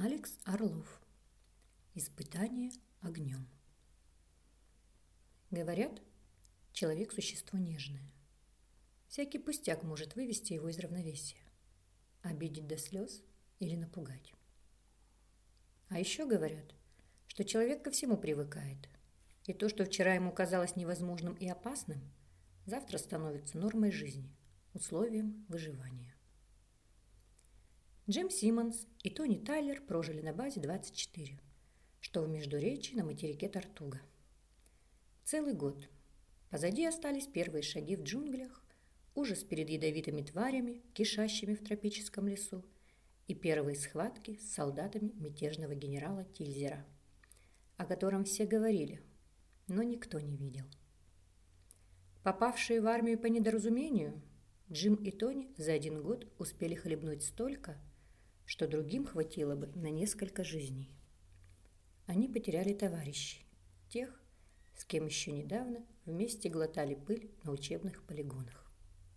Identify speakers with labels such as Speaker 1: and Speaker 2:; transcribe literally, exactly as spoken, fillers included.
Speaker 1: Алекс Орлов. Испытание огнем. Говорят, человек – существо нежное. Всякий пустяк может вывести его из равновесия, обидеть до слез или напугать. А еще говорят, что человек ко всему привыкает, и то, что вчера ему казалось невозможным и опасным, завтра становится нормой жизни, условием выживания. Джим Симмонс и Тони Тайлер прожили на базе двадцать четыре, что в Междуречии на материке Тортуга. Целый год. Позади остались первые шаги в джунглях, ужас перед ядовитыми тварями, кишащими в тропическом лесу, и первые схватки с солдатами мятежного генерала Тильзера, о котором все говорили, но никто не видел. Попавшие в армию по недоразумению, Джим и Тони за один год успели хлебнуть столько, что другим хватило бы на несколько жизней. Они потеряли товарищей, тех, с кем еще недавно вместе глотали пыль на учебных полигонах.